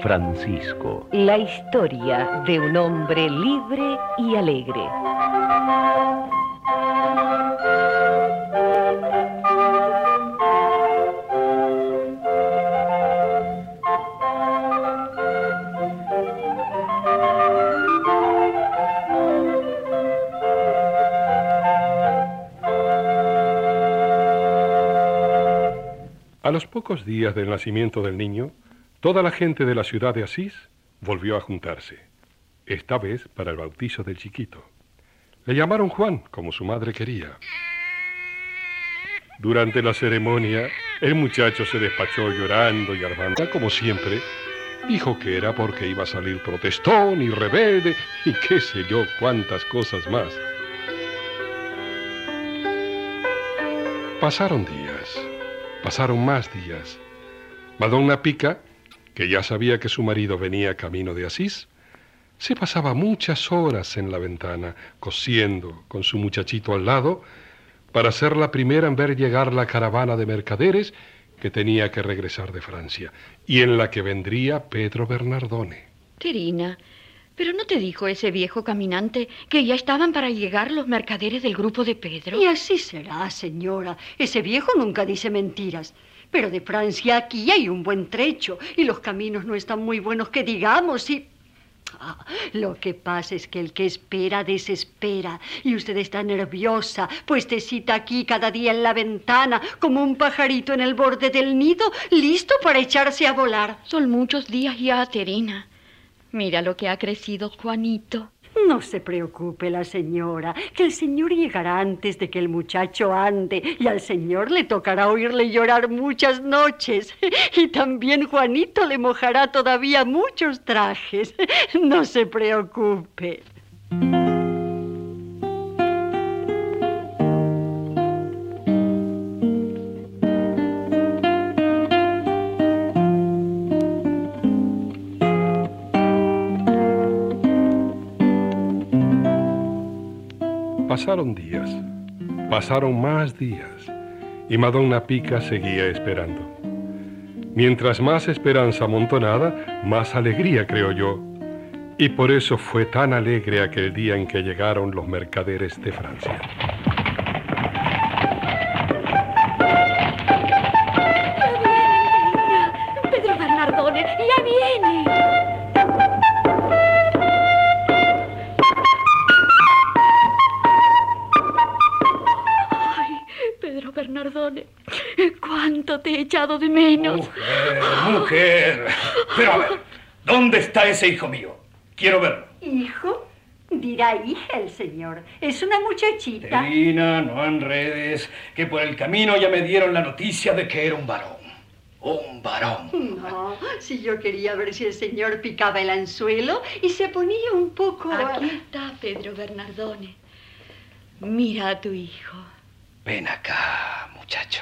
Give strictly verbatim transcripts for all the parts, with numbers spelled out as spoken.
Francisco. La historia de un hombre libre y alegre. A los pocos días del nacimiento del niño, toda la gente de la ciudad de Asís volvió a juntarse, esta vez para el bautizo del chiquito. Le llamaron Juan, como su madre quería. Durante la ceremonia, el muchacho se despachó llorando y armando, como siempre. Dijo que era porque iba a salir protestón y rebelde y qué sé yo cuántas cosas más. Pasaron días. Pasaron más días. Madonna Pica, que ya sabía que su marido venía camino de Asís, se pasaba muchas horas en la ventana, cosiendo con su muchachito al lado, para ser la primera en ver llegar la caravana de mercaderes que tenía que regresar de Francia, y en la que vendría Pedro Bernardone. Terina, ¿pero no te dijo ese viejo caminante que ya estaban para llegar los mercaderes del grupo de Pedro? Y así será, señora. Ese viejo nunca dice mentiras. Pero de Francia aquí hay un buen trecho y los caminos no están muy buenos que digamos y... Ah, lo que pasa es que el que espera desespera y usted está nerviosa, puestecita aquí cada día en la ventana como un pajarito en el borde del nido, listo para echarse a volar. Son muchos días ya, Terina. Mira lo que ha crecido Juanito. No se preocupe la señora, que el señor llegará antes de que el muchacho ande y al señor le tocará oírle llorar muchas noches. Y también Juanito le mojará todavía muchos trajes. No se preocupe. Pasaron días, pasaron más días, y Madonna Pica seguía esperando. Mientras más esperanza amontonada, más alegría, creo yo. Y por eso fue tan alegre aquel día en que llegaron los mercaderes de Francia. ¡Ya viene! ¡Pedro Bernardone! ¡Ya viene! Bernardone, cuánto te he echado de menos. Mujer, mujer. Pero a ver, ¿dónde está ese hijo mío? Quiero verlo. ¿Hijo? Dirá hija el señor. Es una muchachita. Terina, no enredes, que por el camino ya me dieron la noticia de que era un varón. Un varón. No, si yo quería ver si el señor picaba el anzuelo y se ponía un poco... Aquí está Pedro Bernardone. Mira a tu hijo. Ven acá, muchacho.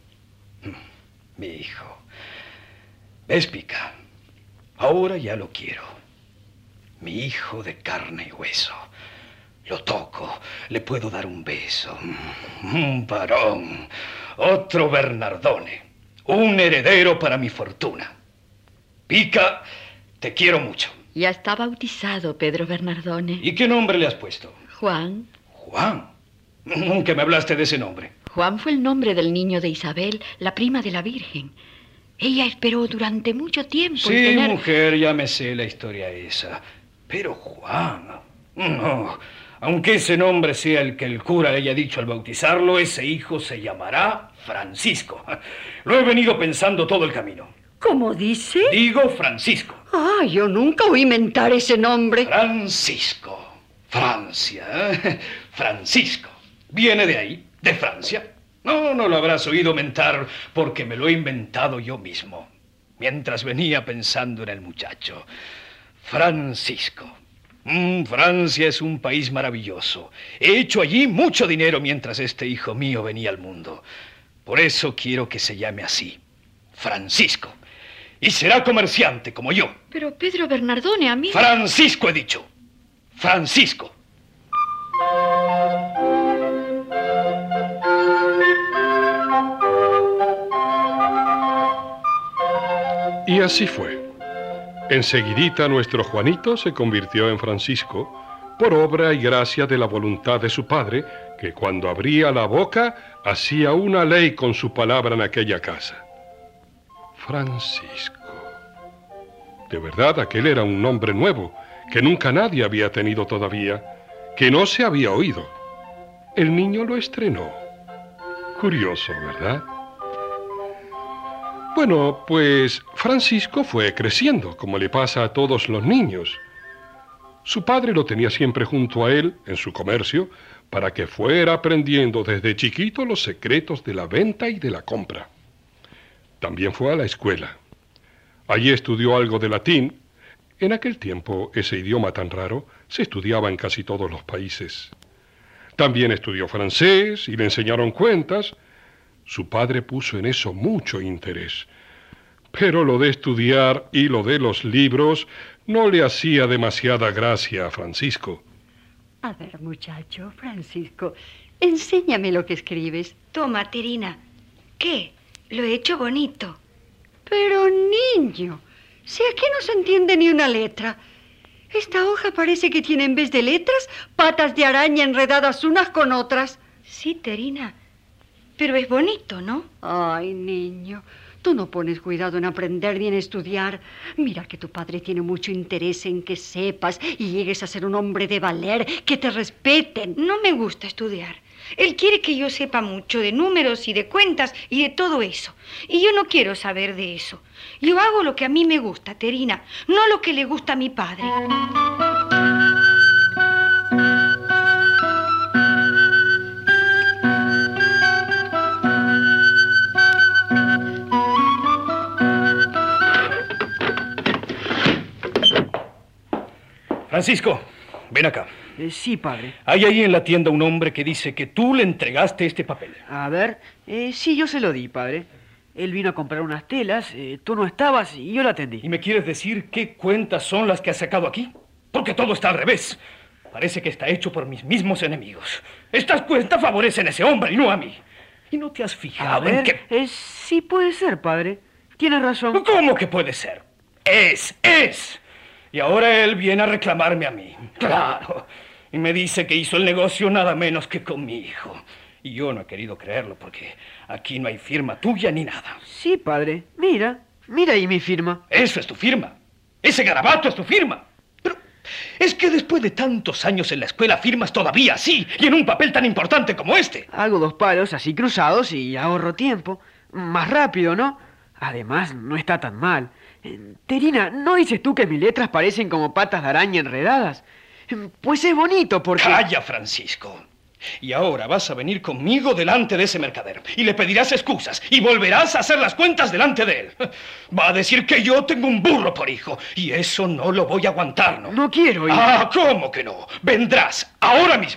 Mi hijo. ¿Ves, Pica? Ahora ya lo quiero. Mi hijo de carne y hueso. Lo toco, le puedo dar un beso. Un varón. Otro Bernardone. Un heredero para mi fortuna. Pica, te quiero mucho. Ya está bautizado, Pedro Bernardone. ¿Y qué nombre le has puesto? Juan. Juan. Nunca me hablaste de ese nombre. Juan fue el nombre del niño de Isabel, la prima de la Virgen. Ella esperó durante mucho tiempo. Sí, en tener... mujer, ya me sé la historia esa. Pero Juan... No, aunque ese nombre sea el que el cura le haya dicho al bautizarlo, ese hijo se llamará Francisco. Lo he venido pensando todo el camino. ¿Cómo dice? Digo Francisco. Ah, yo nunca oí mentar ese nombre. Francisco. Francia, ¿eh? Francisco. ¿Viene de ahí? ¿De Francia? No, no lo habrás oído mentar porque me lo he inventado yo mismo. Mientras venía pensando en el muchacho. Francisco. Mm, Francia es un país maravilloso. He hecho allí mucho dinero mientras este hijo mío venía al mundo. Por eso quiero que se llame así. Francisco. Y será comerciante como yo. Pero Pedro Bernardone, a mí... Francisco, he dicho. Francisco. Y así fue. Enseguidita nuestro Juanito se convirtió en Francisco por obra y gracia de la voluntad de su padre, que cuando abría la boca hacía una ley con su palabra en aquella casa. Francisco. De verdad, aquel era un nombre nuevo, que nunca nadie había tenido todavía, que no se había oído. El niño lo estrenó. Curioso, ¿verdad? Bueno, pues Francisco fue creciendo, como le pasa a todos los niños. Su padre lo tenía siempre junto a él, en su comercio, para que fuera aprendiendo desde chiquito los secretos de la venta y de la compra. También fue a la escuela. Allí estudió algo de latín. En aquel tiempo, ese idioma tan raro se estudiaba en casi todos los países. También estudió francés y le enseñaron cuentas. Su padre puso en eso mucho interés. Pero lo de estudiar y lo de los libros no le hacía demasiada gracia a Francisco. A ver, muchacho, Francisco, enséñame lo que escribes. Toma, Terina. ¿Qué? Lo he hecho bonito. Pero, niño, si aquí no se entiende ni una letra. Esta hoja parece que tiene en vez de letras patas de araña enredadas unas con otras. Sí, Terina. Pero es bonito, ¿no? Ay, niño, tú no pones cuidado en aprender ni en estudiar. Mira que tu padre tiene mucho interés en que sepas y llegues a ser un hombre de valer, que te respeten. No me gusta estudiar. Él quiere que yo sepa mucho de números y de cuentas y de todo eso. Y yo no quiero saber de eso. Yo hago lo que a mí me gusta, Terina, no lo que le gusta a mi padre. Francisco, ven acá. Eh, sí, padre. Hay ahí en la tienda un hombre que dice que tú le entregaste este papel. A ver, eh, sí, yo se lo di, padre. Él vino a comprar unas telas, eh, tú no estabas y yo lo atendí. ¿Y me quieres decir qué cuentas son las que has sacado aquí? Porque todo está al revés. Parece que está hecho por mis mismos enemigos. Estas cuentas favorecen a ese hombre y no a mí. ¿Y no te has fijado A ver, en que... eh, sí puede ser, padre. Tienes razón. ¿Cómo que puede ser? Es, es. Y ahora él viene a reclamarme a mí. Claro. Y me dice que hizo el negocio nada menos que con mi hijo. Y yo no he querido creerlo porque aquí no hay firma tuya ni nada. Sí, padre. Mira, mira ahí mi firma. Eso es tu firma. Ese garabato es tu firma. Pero es que después de tantos años en la escuela firmas todavía así y en un papel tan importante como este. Hago dos palos así cruzados y ahorro tiempo. Más rápido, ¿no? Además, no está tan mal. Eh, Terina, ¿no dices tú que mis letras parecen como patas de araña enredadas? Eh, Pues es bonito porque... Calla, Francisco. Y ahora vas a venir conmigo delante de ese mercader y le pedirás excusas y volverás a hacer las cuentas delante de él. Va a decir que yo tengo un burro por hijo y eso no lo voy a aguantar, ¿no? No quiero ir. Ah, ¿cómo que no? Vendrás ahora mismo.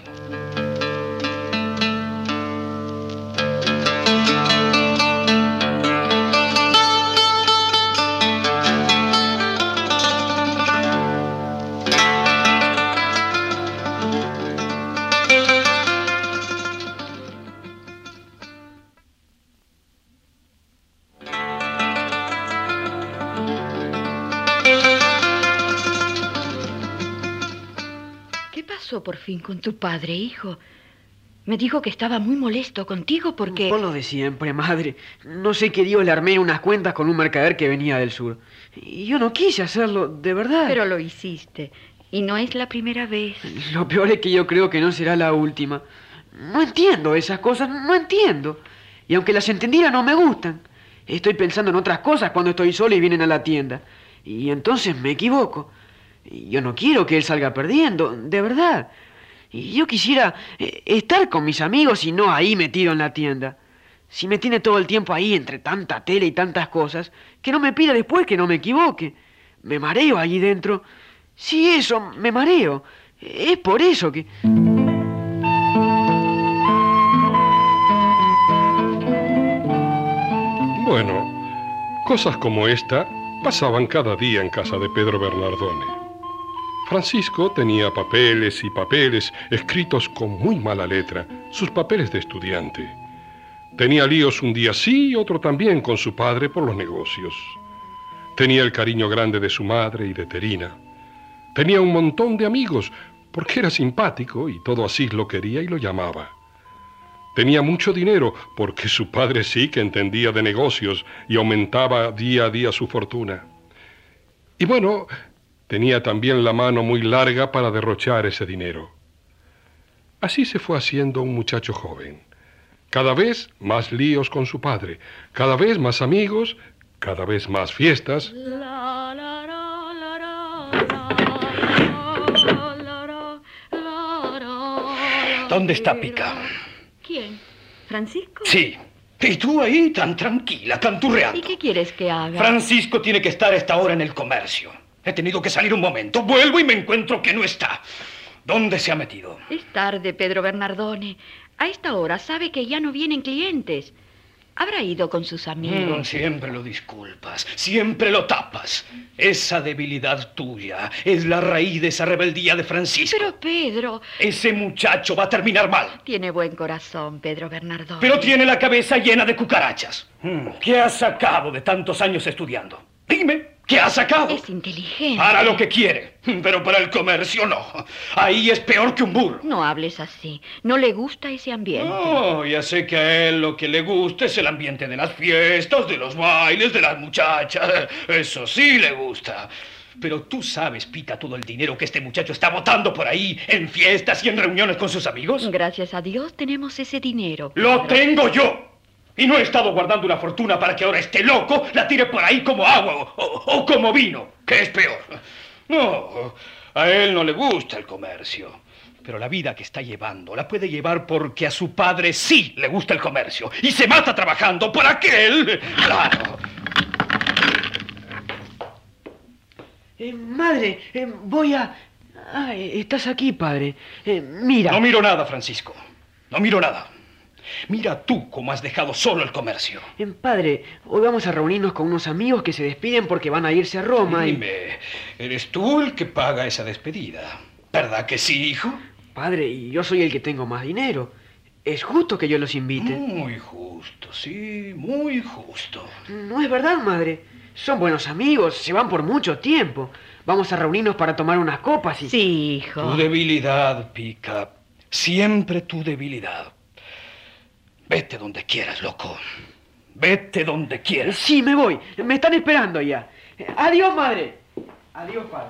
¿Qué pasó por fin con tu padre, hijo? Me dijo que estaba muy molesto contigo porque... Por lo de siempre, madre. No sé qué Dios le armé unas cuentas con un mercader que venía del sur. Y yo no quise hacerlo, de verdad. Pero lo hiciste. Y no es la primera vez. Lo peor es que yo creo que no será la última. No entiendo esas cosas, no entiendo. Y aunque las entendiera, no me gustan. Estoy pensando en otras cosas cuando estoy sola y vienen a la tienda. Y entonces me equivoco. Y yo no quiero que él salga perdiendo, de verdad. Y yo quisiera eh, estar con mis amigos y no ahí metido en la tienda. Si me tiene todo el tiempo ahí entre tanta tela y tantas cosas, que no me pida después que no me equivoque. Me mareo allí dentro. Sí, eso, me mareo. Es por eso que... Bueno, cosas como esta pasaban cada día en casa de Pedro Bernardone. Francisco tenía papeles y papeles escritos con muy mala letra, sus papeles de estudiante. Tenía líos un día sí y otro también con su padre por los negocios. Tenía el cariño grande de su madre y de Terina. Tenía un montón de amigos, porque era simpático y todo Asís lo quería y lo llamaba. Tenía mucho dinero, porque su padre sí que entendía de negocios y aumentaba día a día su fortuna. Y bueno, tenía también la mano muy larga para derrochar ese dinero. Así se fue haciendo un muchacho joven. Cada vez más líos con su padre, cada vez más amigos, cada vez más fiestas. ¿Dónde está Pica? ¿Quién? ¿Francisco? Sí. Y tú ahí tan tranquila, canturreando. ¿Y qué quieres que haga? Francisco tiene que estar a esta hora en el comercio. He tenido que salir un momento. Vuelvo y me encuentro que no está. ¿Dónde se ha metido? Es tarde, Pedro Bernardone. A esta hora sabe que ya no vienen clientes. Habrá ido con sus amigos. Mm, siempre lo disculpas, siempre lo tapas. Esa debilidad tuya es la raíz de esa rebeldía de Francisco. Pero, Pedro... Ese muchacho va a terminar mal. Tiene buen corazón, Pedro Bernardone. Pero tiene la cabeza llena de cucarachas. Mm, ¿Qué has sacado de tantos años estudiando? Dime, ¿qué has sacado? Es inteligente. Para lo que quiere, pero para el comercio no. Ahí es peor que un burro. No hables así. No le gusta ese ambiente. No, ya sé que a él lo que le gusta es el ambiente de las fiestas, de los bailes, de las muchachas. Eso sí le gusta. Pero tú sabes, Pica, todo el dinero que este muchacho está botando por ahí en fiestas y en reuniones con sus amigos. Gracias a Dios tenemos ese dinero. ¡Lo tengo yo! Y no he estado guardando una fortuna para que ahora este loco la tire por ahí como agua o, o, o como vino, que es peor. No, a él no le gusta el comercio. Pero la vida que está llevando la puede llevar porque a su padre sí le gusta el comercio. Y se mata trabajando por aquel. Claro. Eh, madre, eh, voy a... Ah, eh, estás aquí, padre. Eh, mira. No miro nada, Francisco. No miro nada. Mira tú cómo has dejado solo el comercio. Eh, padre, hoy vamos a reunirnos con unos amigos que se despiden porque van a irse a Roma. Dime, y... ¿eres tú el que paga esa despedida? ¿Verdad que sí, hijo? Padre, y yo soy el que tengo más dinero. Es justo que yo los invite. Muy justo, sí, muy justo. No es verdad, madre. Son buenos amigos, se van por mucho tiempo. Vamos a reunirnos para tomar unas copas y... Sí, hijo. Tu debilidad, Pica. Siempre tu debilidad. Vete donde quieras, loco. Vete donde quieras. Sí, me voy. Me están esperando ya. Adiós, madre. Adiós, padre.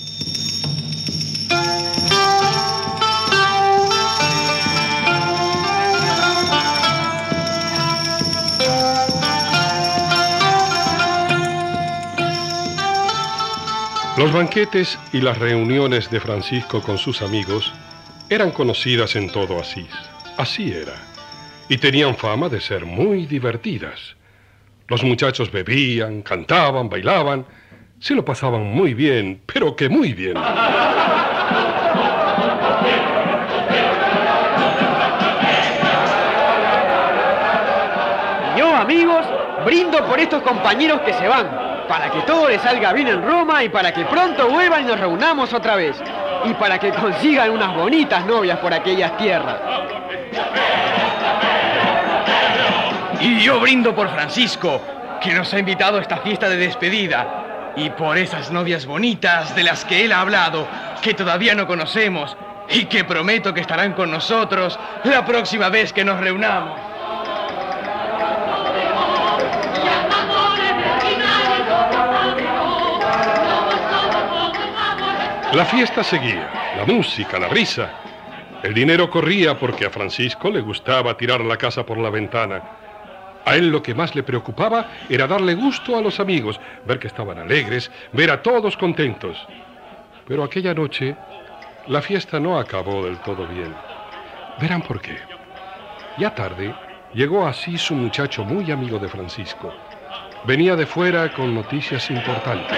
Los banquetes y las reuniones de Francisco con sus amigos eran conocidas en todo Asís. Así era. Y tenían fama de ser muy divertidas. Los muchachos bebían, cantaban, bailaban. Se lo pasaban muy bien, pero que muy bien. Yo, amigos, brindo por estos compañeros que se van, para que todo les salga bien en Roma y para que pronto vuelvan y nos reunamos otra vez. Y para que consigan unas bonitas novias por aquellas tierras. Y yo brindo por Francisco, que nos ha invitado a esta fiesta de despedida. Y por esas novias bonitas de las que él ha hablado, que todavía no conocemos, y que prometo que estarán con nosotros la próxima vez que nos reunamos. La fiesta seguía, la música, la risa. El dinero corría porque a Francisco le gustaba tirar la casa por la ventana. A él lo que más le preocupaba era darle gusto a los amigos, ver que estaban alegres, ver a todos contentos. Pero aquella noche, la fiesta no acabó del todo bien. Verán por qué. Ya tarde, llegó así su muchacho muy amigo de Francisco. Venía de fuera con noticias importantes.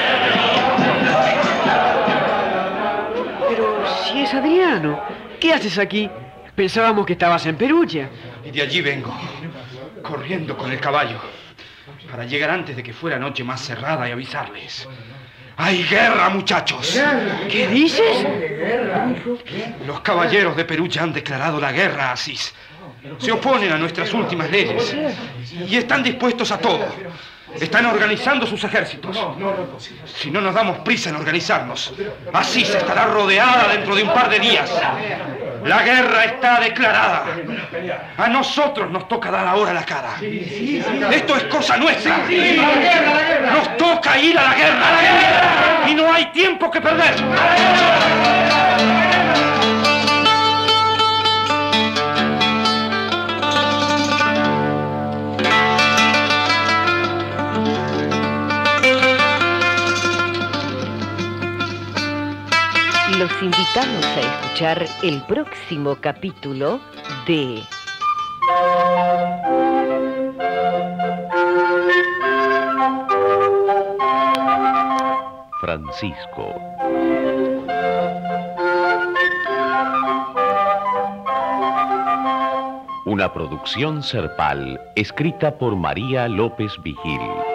Pero si es Adriano, ¿qué haces aquí? Pensábamos que estabas en Perugia. Y de allí vengo, corriendo con el caballo, para llegar antes de que fuera noche más cerrada y avisarles. ¡Hay guerra, muchachos! ¿Qué dices? Los caballeros de Perugia han declarado la guerra a Asís. Se oponen a nuestras últimas leyes y están dispuestos a todo. Están organizando sus ejércitos. No, no, no es posible. Si no nos damos prisa en organizarnos, Asís estará rodeada dentro de un par de días. La guerra está declarada. A nosotros nos toca dar ahora la cara. Esto es cosa nuestra. Nos toca ir a la guerra. Y no hay tiempo que perder. Los invitamos a escuchar el próximo capítulo de Francisco. Una producción Serpal, escrita por María López Vigil.